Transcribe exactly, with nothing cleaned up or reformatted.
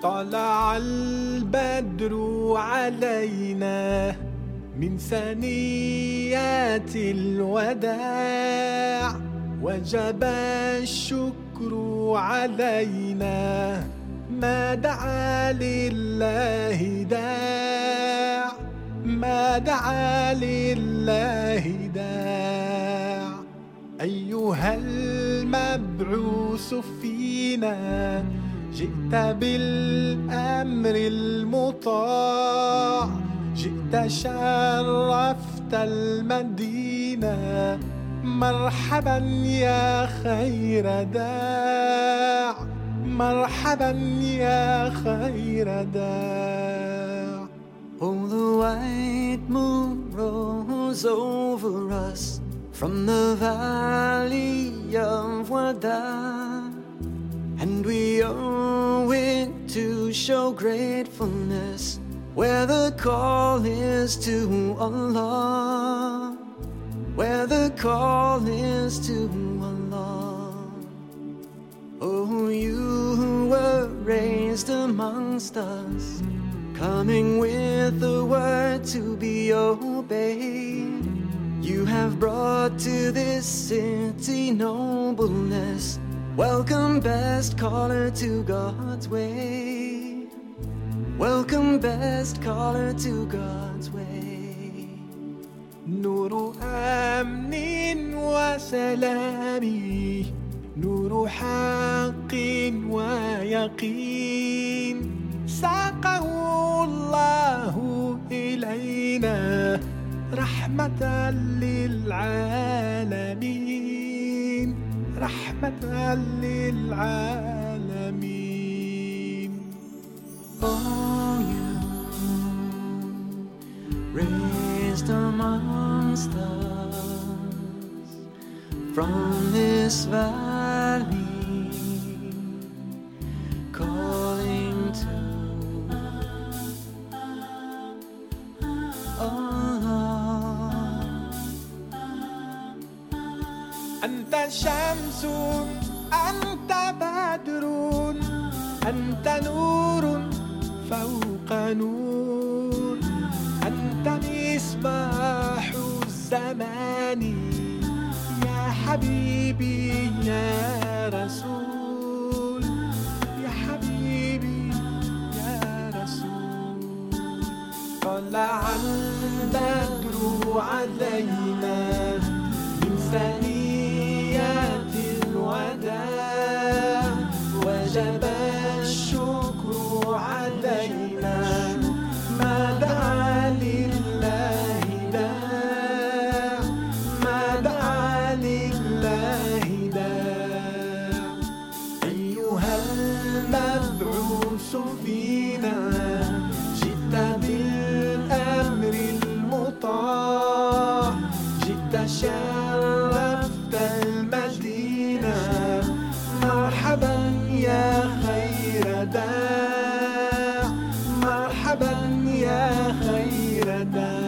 طلع البدر علينا من ثنيات الوداع، وجب الشكر علينا ما دعا لله داع، ما دعا لله داع. أيها المبعوث فينا جئت بالأمر المطاع، جئت شرفت المدينة، مرحبا يا خير داع، مرحبا يا خير داع. Oh, the white moon rose over us from the valley of Wada, and we owe it to show gratefulness where the call is to Allah, where the call is to Allah. Oh, you who were raised amongst us, coming with the word to be obeyed, you have brought to this city nobleness. Welcome, best caller to God's way. Welcome, best caller to God's way. نور أمن وسلام، نور حق ويقين، ساقه الله إلينا رحمة للعالمين، رحمة للعالمين. Oh, you raised amongst us from this valley, calling to Allah. أنت شمس، أنت بدر، أنت نور فوق نور، أنت مصباح الزمان يا حبيبي يا رسول، يا حبيبي يا رسول. طلع البدر علينا من ثنيات الوداع، وجب الشكر علينا ما دعا لله داع، ما دعا لله داع. أيها المبعوث فينا جئت بالأمر المطاع، جئت شرفت المدينة، مرحبا يا خير داع، مرحبا يا خير داع.